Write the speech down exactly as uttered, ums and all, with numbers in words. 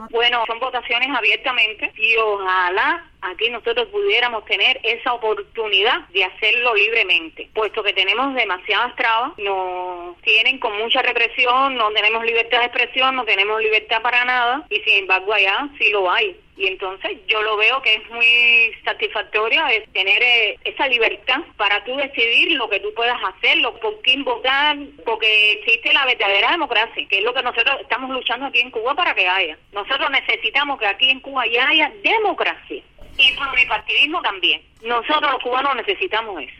Bueno, son votaciones abiertamente y ojalá aquí nosotros pudiéramos tener esa oportunidad de hacerlo libremente, puesto que tenemos demasiadas trabas, nos tienen con mucha represión, no tenemos libertad de expresión, no tenemos libertad para nada, y sin embargo allá sí lo hay. Y entonces yo lo veo que es muy satisfactorio es tener eh, esa libertad para tú decidir lo que tú puedas hacer, lo, por quién votar, porque existe la verdadera democracia, que es lo que nosotros estamos luchando aquí en Cuba para que haya. Nosotros necesitamos que aquí en Cuba ya haya democracia. Y pluripartidismo también. Nosotros los cubanos necesitamos eso.